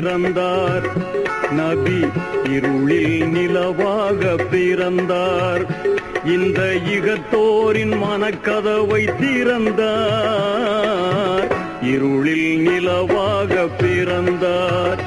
பிறந்தார். நபி இருளில் நிலவாக பிறந்தார். இந்த இகத்தோரின் மனக்கதவை திறந்தார். இருளில் நிலவாக பிறந்தார்.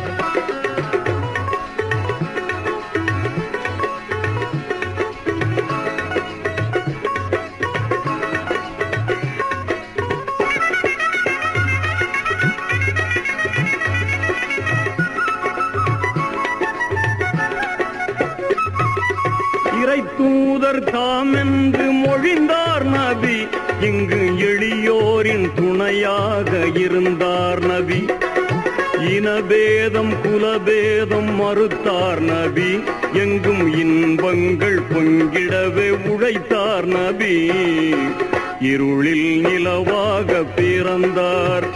தூதர் தாம் என்று மொழிந்தார் நபி. இங்கு எளியோரின் துணையாக இருந்தார் நபி. இனபேதம் குலபேதம் மறுத்தார் நபி. எங்கும் இன்பங்கள் பொங்கிடவே உழைத்தார் நபி. இருளில் நிலவாக பிறந்தார்.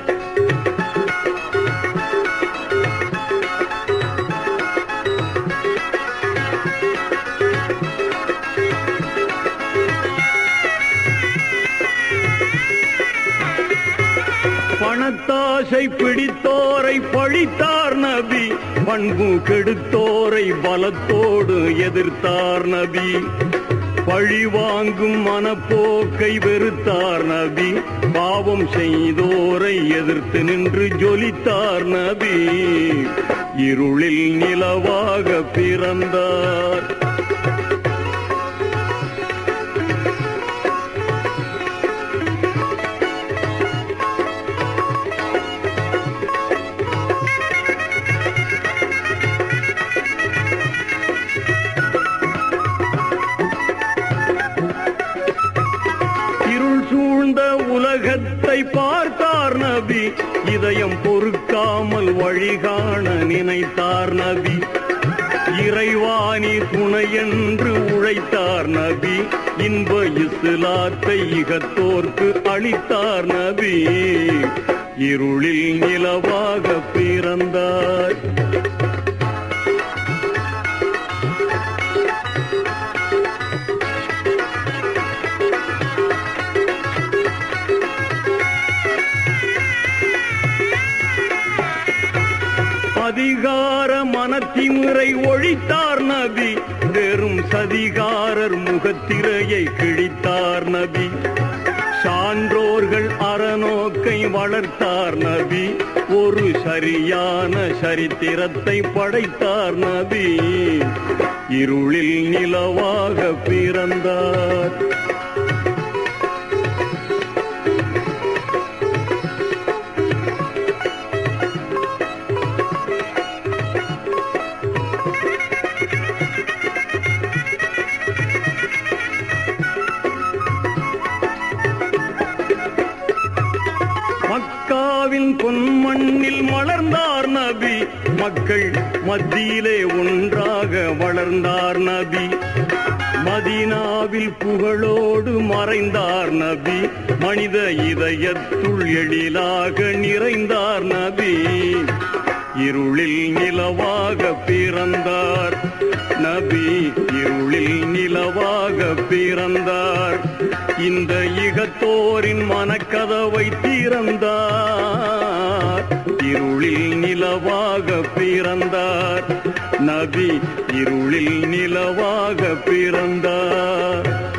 பணத்தாசை பிடித்தோரை பழித்தார் நபி. பண்பு கெடுத்தோரை பலத்தோடு எதிர்த்தார் நபி. பழி வாங்கும் மனப்போக்கை வெறுத்தார் நபி. பாவம் செய்தோரை எதிர்த்து நின்று ஜொலித்தார் நபி. இருளில் நிலவாக பிறந்தார். சூழ்ந்த உலகத்தை பார்த்தார் நபி. இதயம் பொறுக்காமல் வழிகாண நினைத்தார் நபி. இறைவாணி துணை என்று உழைத்தார் நபி. இன்ப இஸ்லாத்தை இகத்தோர்க்கு அளித்தார் நபி. இருளில் நிலவாக பிறந்தார். அதிகார மனத்திமுறை ஒழித்தார் நபி. வெறும் சதிகாரர் முகத்திரையை கிழித்தார் நபி. சான்றோர்கள் அறநோக்கை வளர்த்தார் நபி. ஒரு சரியான சரித்திரத்தை படைத்தார் நபி. இருளில் நிலவாக பிறந்தார். மக்காவின் பொன்மண்ணில் மலர்ந்தார் நபி. மக்கள் மத்தியிலே ஒன்றாக வளர்ந்தார் நபி. மதீனாவில் புகழோடு மறைந்தார் நபி. மனித இதயத்துள் எழிலாக நிறைந்தார் நபி. இருளில் நிலவாக பிறந்தார் நபி. இருளில் நிலவாக பிறந்தார். இந்த இகத்தோரின் மனக்கதவை திறந்தார். இருளில் நிலவாக பிறந்தார் நபி. இருளில் நிலவாக பிறந்தார்.